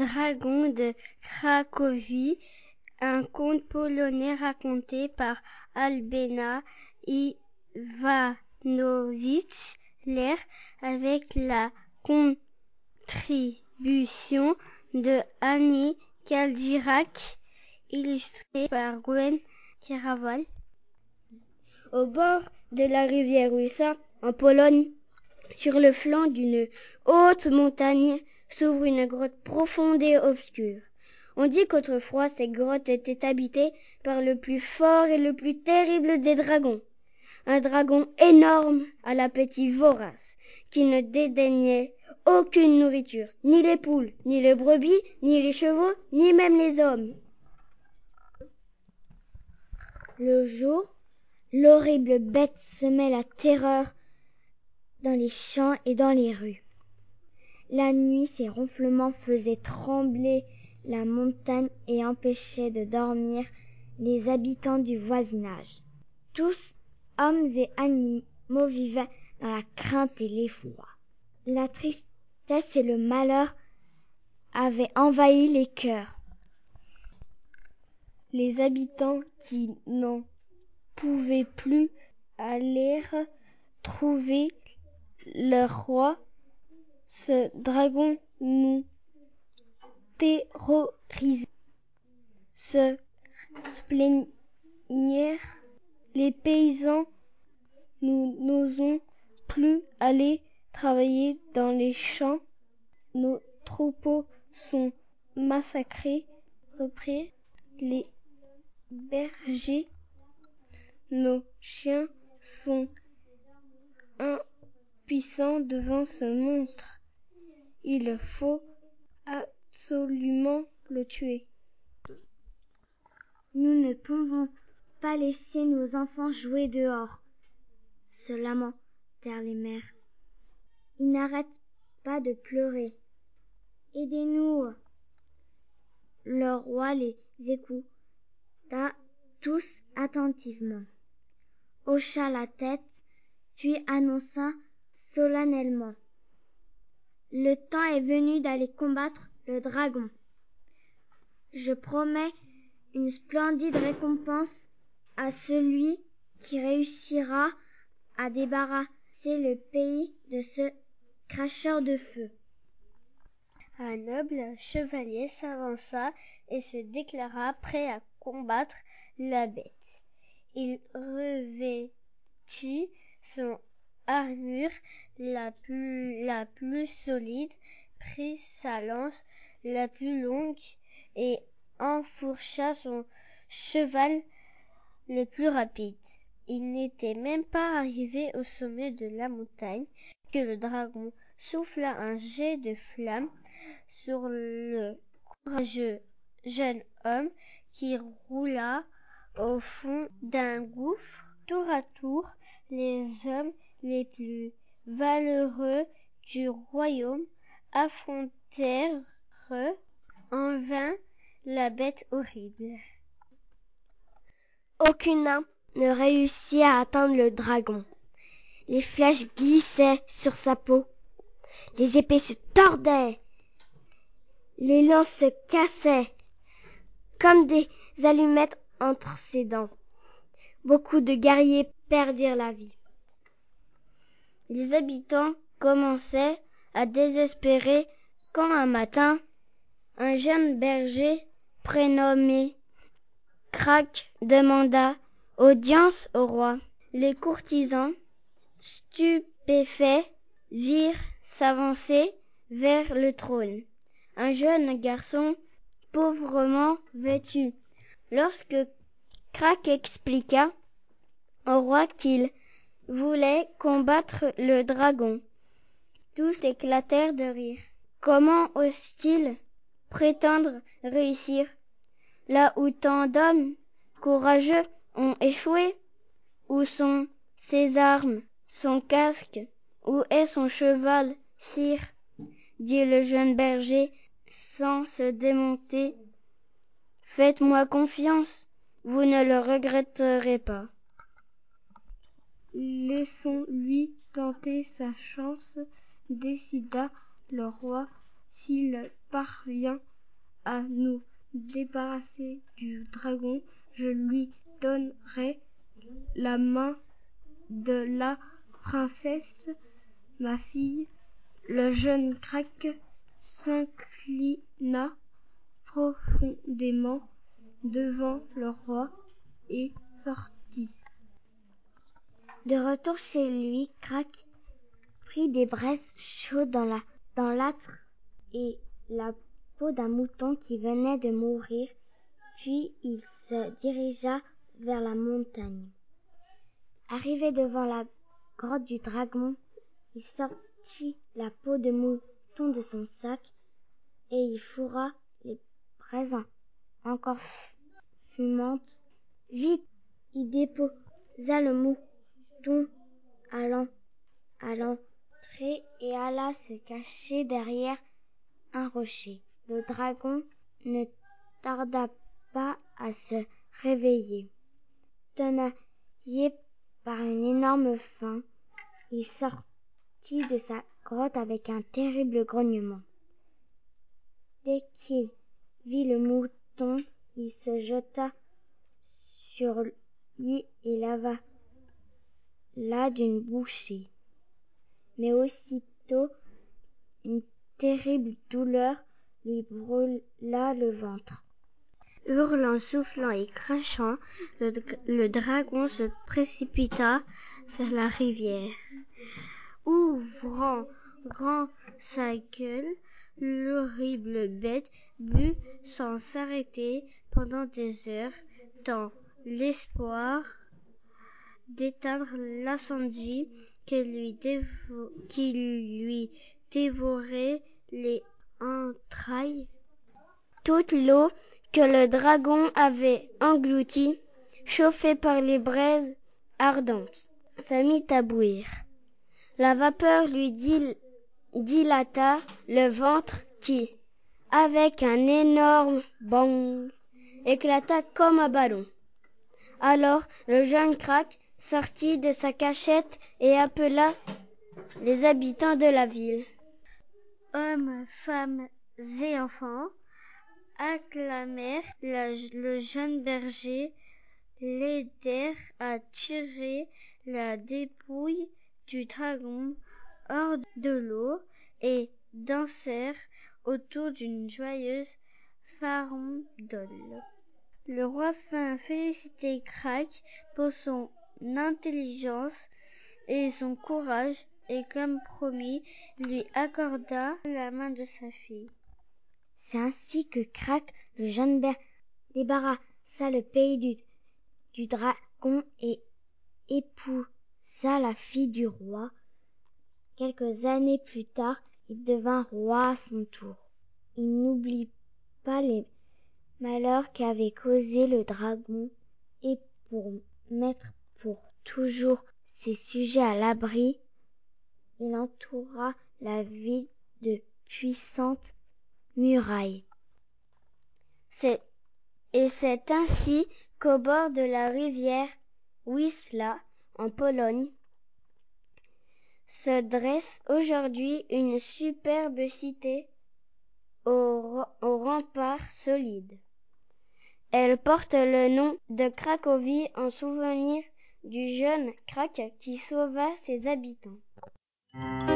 dragon de Cracovie, un conte polonais raconté par Albena Ivanovich Lehr avec la contribution de Annie Caldirac, illustré par Gwen Kiraval. Au bord de la rivière Łysa, en Pologne, sur le flanc d'une haute montagne, s'ouvre une grotte profonde et obscure. On dit qu'autrefois cette grotte était habitée par le plus fort et le plus terrible des dragons. Un dragon énorme à l'appétit vorace, qui ne dédaignait aucune nourriture, ni les poules, ni les brebis, ni les chevaux, ni même les hommes. Le jour, l'horrible bête semait la terreur dans les champs et dans les rues. La nuit, ses ronflements faisaient trembler la montagne et empêchaient de dormir les habitants du voisinage. Tous, hommes et animaux, vivaient dans la crainte et l'effroi. La tristesse et le malheur avaient envahi les cœurs. Les habitants qui n'en pouvaient plus aller trouver leur roi. Ce dragon nous terrorise, se plaignirent les paysans. Nous n'osons plus aller travailler dans les champs. Nos troupeaux sont massacrés, reprirent les bergers. Nos chiens sont impuissants devant ce monstre. Il faut absolument le tuer. Nous ne pouvons pas laisser nos enfants jouer dehors, se lamentèrent les mères. Ils n'arrêtent pas de pleurer. Aidez-nous. Le roi les écouta tous attentivement, hocha la tête, puis annonça solennellement: le temps est venu d'aller combattre le dragon. Je promets une splendide récompense à celui qui réussira à débarrasser le pays de ce cracheur de feu. Un noble chevalier s'avança et se déclara prêt à combattre la bête. Il revêtit son armure la plus solide, prit sa lance la plus longue et enfourcha son cheval le plus rapide. Il n'était même pas arrivé au sommet de la montagne que le dragon souffla un jet de flamme sur le courageux jeune homme qui roula au fond d'un gouffre. Tour à tour, les hommes les plus valeureux du royaume affrontèrent en vain la bête horrible. Aucun ne réussit à atteindre le dragon. Les flèches glissaient sur sa peau, les épées se tordaient, les lances se cassaient comme des allumettes entre ses dents. Beaucoup de guerriers perdirent la vie. Les habitants commençaient à désespérer quand un matin, un jeune berger prénommé Crac demanda audience au roi. Les courtisans, stupéfaits, virent s'avancer vers le trône un jeune garçon pauvrement vêtu. Lorsque Crac expliqua au roi qu'il voulait combattre le dragon, tous éclatèrent de rire. Comment ose-t-il prétendre réussir là où tant d'hommes courageux ont échoué? Où sont ses armes, son casque? Où est son cheval, sire? Dit le jeune berger sans se démonter. Faites-moi confiance, vous ne le regretterez pas. Laissons-lui tenter sa chance, décida le roi. S'il parvient à nous débarrasser du dragon, je lui donnerai la main de la princesse, ma fille. Le jeune Krak s'inclina profondément devant le roi et sortit. De retour chez lui, Krak prit des braises chaudes dans l'âtre et la peau d'un mouton qui venait de mourir, puis il se dirigea vers la montagne. Arrivé devant la grotte du dragon, il sortit la peau de mouton de son sac et y fourra les braises encore fumantes. Vite, il déposa le mouton à l'entrée et alla se cacher derrière un rocher. Le dragon ne tarda pas à se réveiller. Tenaillé par une énorme faim, il sortit de sa grotte avec un terrible grognement. Dès qu'il vit le mouton, il se jeta sur lui et l'avala d'une bouchée. Mais aussitôt, une terrible douleur lui brûla le ventre. Hurlant, soufflant et crachant, le dragon se précipita vers la rivière. Ouvrant grand sa gueule, l'horrible bête but sans s'arrêter pendant des heures, dans l'espoir d'éteindre l'incendie qui lui dévorait les entrailles. Toute l'eau que le dragon avait engloutie, chauffée par les braises ardentes, se mit à bouillir. La vapeur lui dilata le ventre qui, avec un énorme bang, éclata comme un ballon. Alors le jeune Krak sortit de sa cachette et appela les habitants de la ville. Hommes, femmes et enfants acclamèrent le jeune berger, l'aidèrent à tirer la dépouille du dragon hors de l'eau et dansèrent autour d'une joyeuse farandole. Le roi vint féliciter Krak pour son intelligence et son courage et, comme promis, lui accorda la main de sa fille. C'est ainsi que Krak, le jeune berger, débarrassa le pays du dragon et épousa la fille du roi. Quelques années plus tard, il devint roi à son tour. Il n'oublie pas les malheurs qu'avait causés le dragon et pour mettre pour toujours ses sujets à l'abri, il entoura la ville de puissantes murailles. C'est ainsi qu'au bord de la rivière Wisła, en Pologne, se dresse aujourd'hui une superbe cité aux remparts solides. Elle porte le nom de Cracovie en souvenir du jeune Krak qui sauva ses habitants.